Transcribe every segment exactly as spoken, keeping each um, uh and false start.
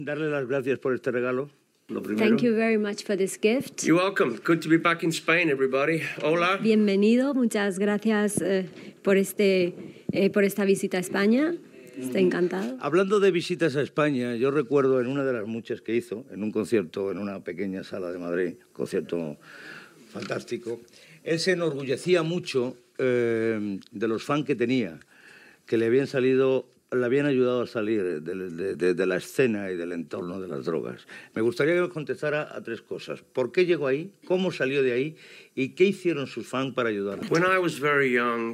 Darle las gracias por este regalo. Lo primero. Thank you very much for this gift. You're welcome. Good to be back in Spain, everybody. Hola. Bienvenido, muchas gracias eh, por, este, eh, por esta visita a España. Estoy encantado. Hablando de visitas a España, yo recuerdo en una de las muchas que hizo, en un concierto en una pequeña sala de Madrid, un concierto fantástico, él se enorgullecía mucho eh, de los fans que tenía, que le habían salido, le habían ayudado a salir de, de, de, de la escena y del entorno de las drogas. Me gustaría que me contestara a tres cosas. ¿Por qué llegó ahí? ¿Cómo salió de ahí? ¿Y qué hicieron sus fans para ayudarle? When I was very young,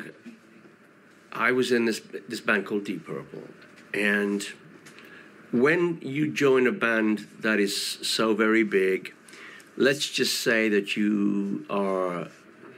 I was in this this band called Deep Purple, and when you join a band that is so very big, let's just say that you are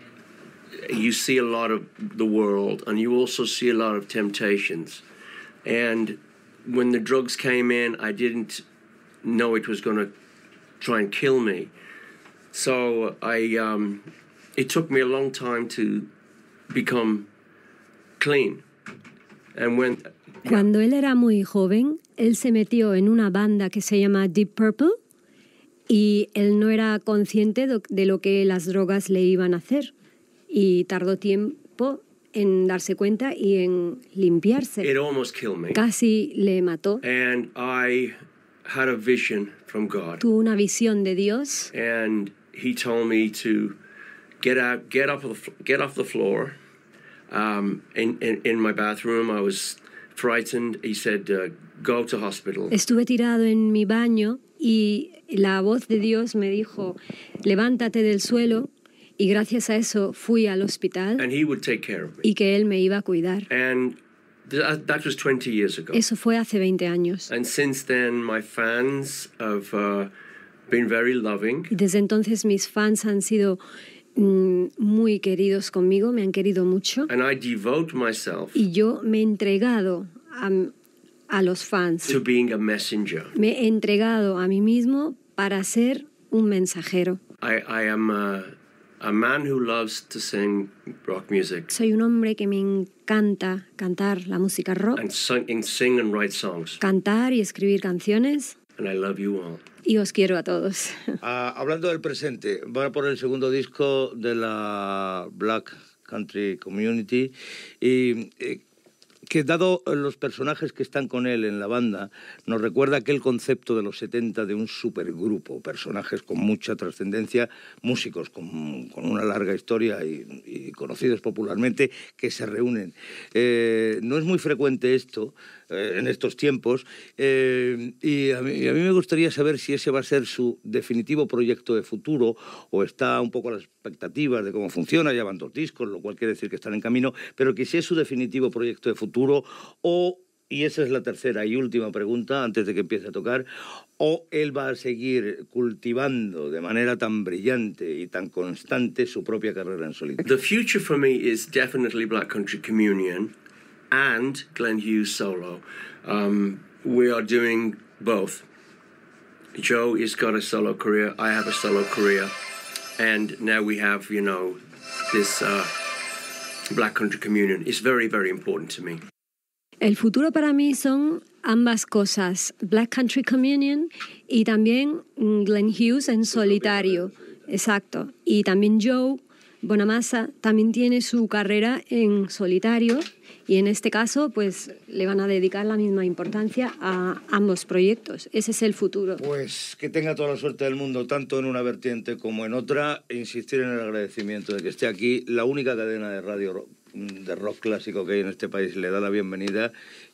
you see a lot of the world, and you also see a lot of temptations. And when the drugs came in, I didn't know it was going to try and kill me. So I um, it took me a long time to become clean. And when, yeah. Cuando él era muy joven, él se metió en una banda que se llama Deep Purple y él no era consciente de lo que las drogas le iban a hacer y tardó tiempo en darse cuenta y en limpiarse. It almost killed me. Casi le mató. And I had a vision from God. Tuvo una visión de Dios. And he told me to get out, get off of the, get off the floor. Um, in, in, in my bathroom, I was frightened. He said, uh, go to hospital. Estuve tirado en mi baño y la voz de Dios me dijo, levántate del suelo, y gracias a eso fui al hospital. And he would take care of me. Y que él me iba a cuidar. And th- that was twenty years ago. Eso fue hace veinte años. And since then, my fans have uh, been very loving. Y desde entonces mis fans han sido muy queridos conmigo, me han querido mucho. And I devote myself y yo me he entregado a, a los fans. To being a messenger. Me he entregado a mí mismo para ser un mensajero. I, I am a, a man who loves to sing rock music. Soy un hombre que me encanta cantar la música rock. And sing, and sing and write songs. Cantar y escribir canciones. And I love you all. Y os quiero a todos. Ah, hablando del presente, va por el segundo disco de la Black Country Community y eh, que dado los personajes que están con él en la banda, nos recuerda aquel concepto de los setenta de un supergrupo, personajes con mucha trascendencia, músicos con, con una larga historia y, y conocidos popularmente que se reúnen. Eh, no es muy frecuente esto eh, en estos tiempos eh, y, a mí, y a mí me gustaría saber si ese va a ser su definitivo proyecto de futuro o está un poco a las expectativas de cómo funciona, ya van dos discos, lo cual quiere decir que están en camino, pero que si es su definitivo proyecto de futuro o, y esa es la tercera y última pregunta antes de que empiece a tocar, o él va a seguir cultivando de manera tan brillante y tan constante su propia carrera en solitario. The future for me is definitely Black Country Communion and Glenn Hughes solo. Um, we are doing both. Joe has got a solo career, I have a solo career, and now we have, you know, this uh, Black Country Communion. It's very, very important to me. El futuro para mí son ambas cosas, Black Country Communion y también Glenn Hughes en solitario, exacto. Y también Joe Bonamassa también tiene su carrera en solitario y en este caso pues le van a dedicar la misma importancia a ambos proyectos. Ese es el futuro. Pues que tenga toda la suerte del mundo, tanto en una vertiente como en otra. Insistir en el agradecimiento de que esté aquí. La única cadena de radio de rock clásico que hay en este país le da la bienvenida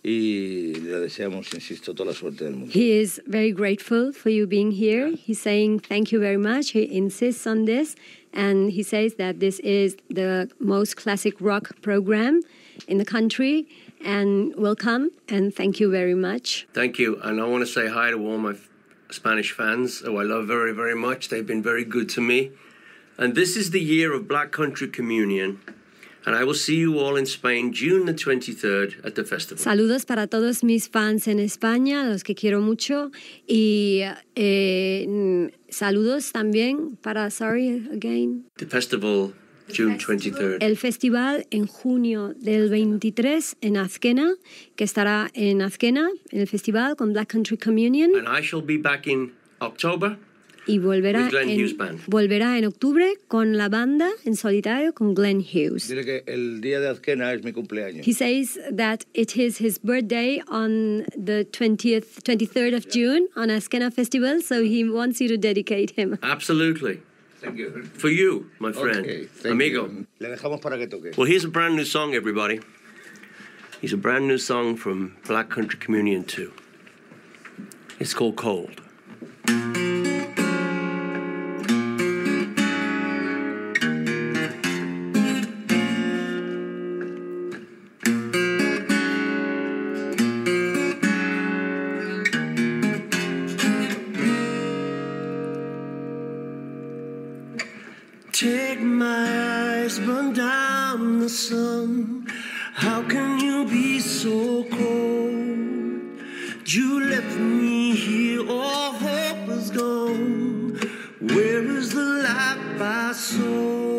y le deseamos, insisto, toda la suerte del mundo. He is very grateful for you being here. He's saying thank you very much. He insists on this and he says that this is the most classic rock program in the country and welcome and thank you very much. Thank you, and I want to say hi to all my Spanish fans who I love very, very much. They've been very good to me. And this is the year of Black Country Communion. And I will see you all in Spain, June the twenty-third at the festival. Saludos para todos mis fans en España, los que quiero mucho. Y eh, saludos también para, sorry, again. The festival June twenty-third. El festival en junio del veintitrés en Azkena, que estará en Azkena, en el festival con Black Country Communion. And I shall be back in October. Y volverá With Glenn en, Hughes Band. volverá en octubre con la banda en solitario con Glenn Hughes. Dile que el día de Azkena es mi cumpleaños. He says that it is his birthday on the twentieth, twenty-third of June on Azkena Festival, so he wants you to dedicate him. Absolutely. Thank you. For you, my friend. Okay, thank Amigo. you. Le dejamos para que toque. Well, here's a brand new song, everybody. Here's a brand new song from Black Country Communion two. It's called Cold. Take my eyes, run down the sun. How can you be so cold? You left me here, all hope is gone. Where is the life I saw?